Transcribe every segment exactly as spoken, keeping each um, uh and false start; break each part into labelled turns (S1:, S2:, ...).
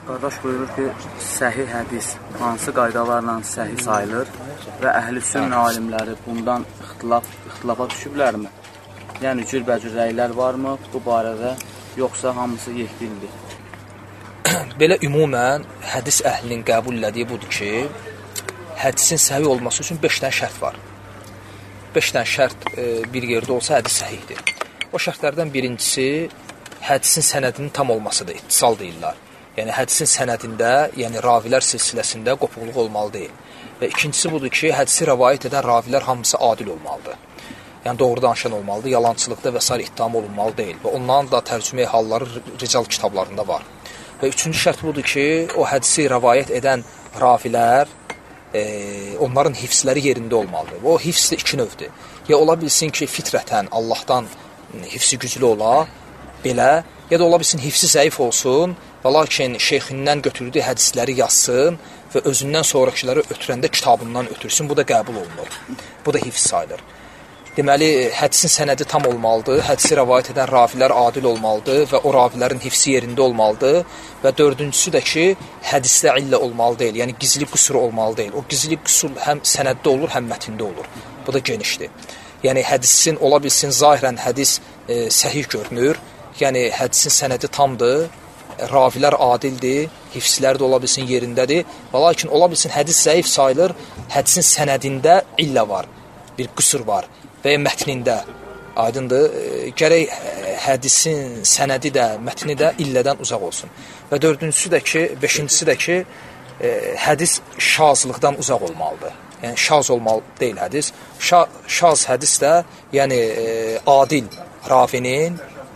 S1: Qardaş buyurur ki, səhih hədis hansı qaydalarla səhih sayılır və əhl-i sünnə alimləri bundan ixtilaf, ixtilafa düşüblərmi? Yəni, cürbəcür rəylər varmı bu barədə, yoxsa hamısı yekdildir?
S2: Belə ümumən hədis əhlinin qəbul elədiyi budur ki, hədisin səhih olması üçün beş dənə şərt var. beş dənə şərt e, bir yerdə olsa hədis səhihdir. O şərtlərdən birincisi hədisin sənədinin tam olmasıdır, ittisal deyirlər. Yəni hədisin sənədində, yəni ravilər silsiləsində qopuqluq olmalı deyil. Və ikincisi budur ki, hədisi rəvayət edən ravilər hamısı adil olmalıdır. Yəni doğru danışan olmalıdır, yalançılıqda və s. ittiham olunmalı deyil. Və onların da tərcümə halları rical kitablarında var. Və üçüncü şərt budur ki, o hədisi rəvayət edən ravilər, e, onların hifzləri yerində olmalıdır. Və o hifz də iki növdür. Ya ola bilsin ki, fitrətən Allahdan hifzi güclü ola, belə, ya da ola bilsin hifzi zəif olsun, və lakin şeyxindən götürdüyü hədisləri yazsın və özündən sonrakıları ötürəndə kitabından ötürsün. Bu da qəbul olunur. Bu da hifz sayılır. Deməli, hədisin sənədi tam olmalıdır, hədisi rəvayət edən ravilər adil olmalıdır və o ravilərin hifzi yerində olmalıdır və dördüncüsü də ki, hədisdə illə olmalı deyil, yəni gizli qüsur olmalı deyil. O gizli qüsur həm sənəddə olur, həm mətndə olur. Bu da genişdir. Yəni, hədisin, ola bilsin, zahirən hədis e, səhih görünür, yəni hədisin sənədi tamdır, ravilər adildir, hifzlər də ola bilsin yerindədir və lakin ola bilsin hədis zəif sayılır, hədisin sənədində illə var, bir qüsur var və ya mətnində, aydındır, gərək hədisin sənədi də, mətni də illədən uzaq olsun. Və dördüncüsü də ki, beşincisi də ki, hədis şazlıqdan uzaq olmalıdır. Yəni, şaz olmalı deyil hədis. Şa şaz hədis də, yəni adil ravinin,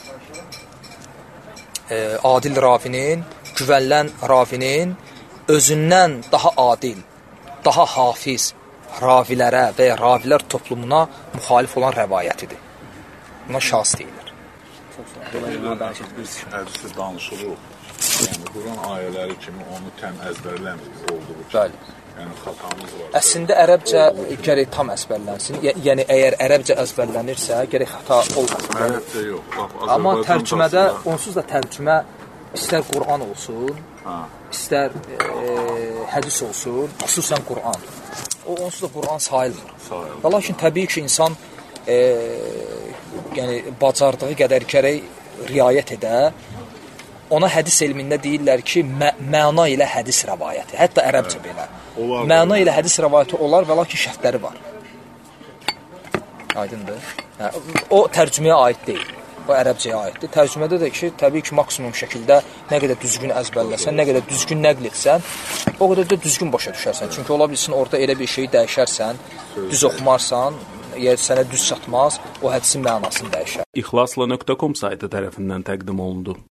S2: E, adil ravinin, güvənlən ravinin özündən daha adil, daha hafiz ravilərə və ya ravilər toplumuna müxalif olan rəvayətidir. Buna şahs deyilir.
S3: Hədisi danışılır. Yəni, Quran ayələri kimi onu təm əzbərləmir olduğu üçün.
S2: Bəli.
S3: Yəni, xatamız var.
S2: Əslində, ərəbcə gərək tam əzbərlənsin. Yəni, əgər ərəbcə əzbərlənirsə, gərək xata olmasın.
S3: Ərəbcə yox.
S2: Amma tərcümədə, onsuz da tərcümə istər Quran olsun, ha. istər e, hədis olsun, xüsusən Quran. O, onsuz da Quran sayılmır. Sayılmır. Və lakin təbii ki, insan e, yəni, bacardığı qədər gərək riayət edə, ona hədis elmində deyirlər ki, mə məna ilə hədis rəvayəti. Hətta ərəbcə belə. Olar, məna olar. ilə hədis rəvayəti olar və lakin şərtləri var. Aydındır. Hə, o tərcüməyə aid deyil. O ərəbcəyə aiddir. Tərcümədə də ki, təbii ki, maksimum şəkildə nə qədər düzgün əzbərləsən, nə qədər düzgün nəql etsən, o qədər də düzgün başa düşərsən. Çünki ola bilsin, orada elə bir şeyi dəyişərsən, düz oxumarsan, əgər sənə düz çatmaz, o hədisin mənasını dəyişər.
S4: İxlasla nöqtə com saytı tərəfindən təqdim olundu.